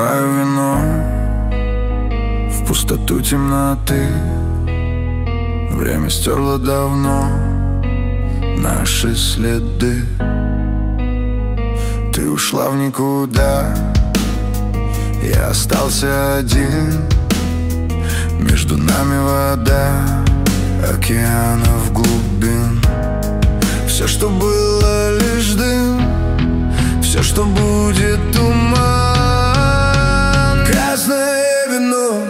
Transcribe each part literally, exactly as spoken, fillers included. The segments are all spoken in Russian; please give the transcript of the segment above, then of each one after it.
Допиваю вино в пустоту темноты. Время стерло давно наши следы. Ты ушла в никуда, я остался один. Между нами вода океанов глубин. Все, что было, лишь дым. Все, что будет, туман. Красное вино,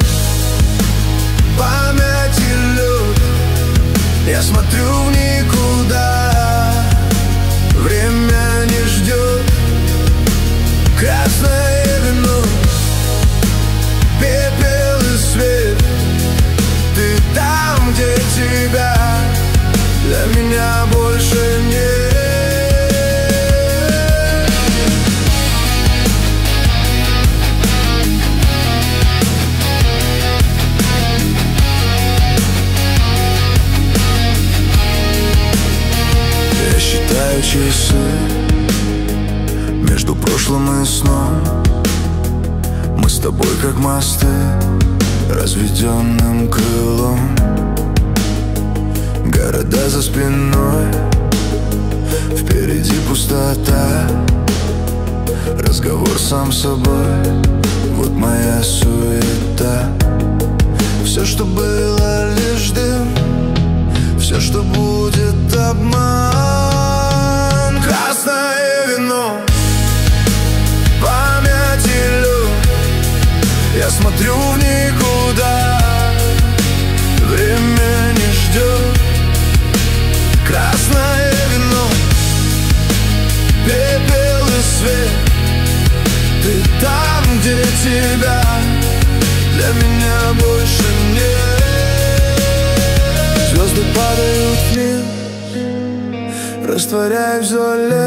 память и лед. Я смотрю в никуда, время не ждет. Красное вино, пепел и свет. Ты там, где тебя для меня больше нет. Я считаю часы между прошлым и сном. Мы с тобой как мосты разведенным крылом. Города за спиной, впереди пустота. Разговор сам с собой, вот моя суета. Все, что было, лишь дым. Все, что будет, обман. Красное вино, память и лед. Я смотрю в никуда, время не ждет. Красное вино, пепел и свет. Ты там, где тебя для меня больше нет. Звезды падают вниз, растворяюсь в золе.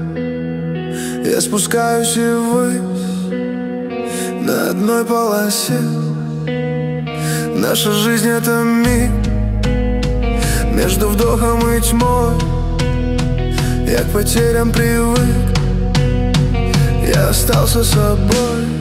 Я спускаюсь и ввысь на одной полосе. Наша жизнь — это миг между вдохом и тьмой. Я к потерям привык, я остался собой.